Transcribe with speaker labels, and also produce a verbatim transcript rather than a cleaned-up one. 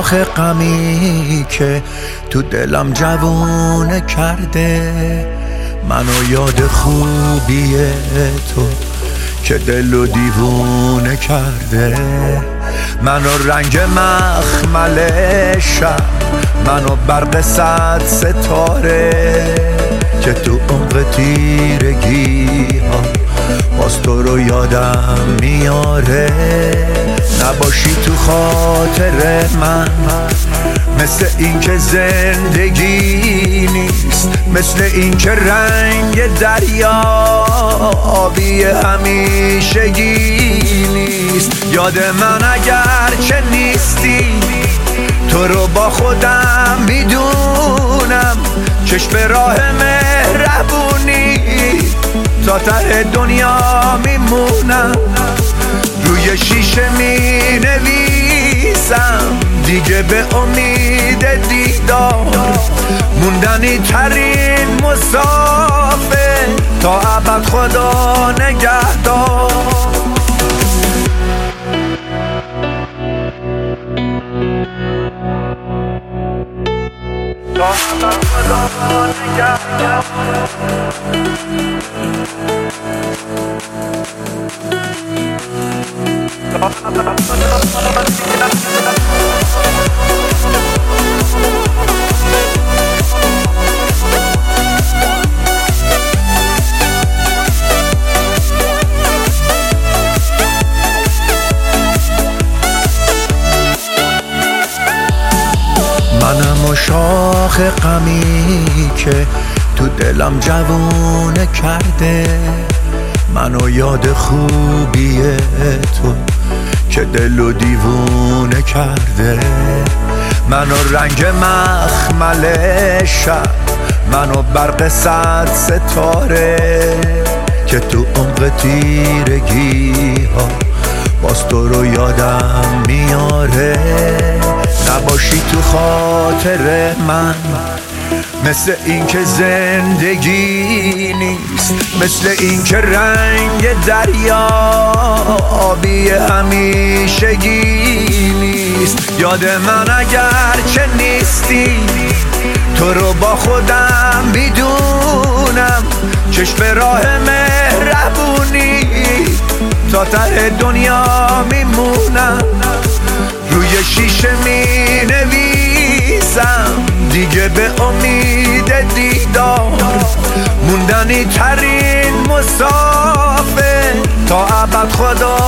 Speaker 1: شاخ غمی که تو دلم جوونه کرده، منو یاد خوبی تو که دلو دیوونه کرده. منو رنگ مخمل شب، منو برق صد ستاره که تو عمق تیرگی ها باز تو رو یادم میاره. نباشی تو خاطر من مثل این که زندگی نیست، مثل این که رنگ دریا آبی همیشگی نیست. یاد من اگر چه نیستی، تو رو با خودم میدونم، چشم راه مهربونی تا ته دنیا میمونم. روی شیشه می نویسم دیگه به امید دیدار، موندنی ترین مسافر تا ابد خدا نگهدار. تا ابد خدا نگهدار. منم و شاخ غمی که تو دلم جوونه کرده، منو یاد خوبی تو که دلو دیوونه کرده. منو رنگ مخمل شب، منو برق صد ستاره که تو عمق تیرگی ها باز تو رو یادم میاره. نباشی تو خاطر من مثل این که زندگی نیست، مثل این که رنگ دریا آبی همیشگی نیست. یاد من اگر چه نیستی، تو رو با خودم میدونم، چشم راه مهربونی تا ته دنیا میمونم. روی شیشه می نویسم دیگه به امید دیدار، موندنی ترین مسافر تا ابد خدا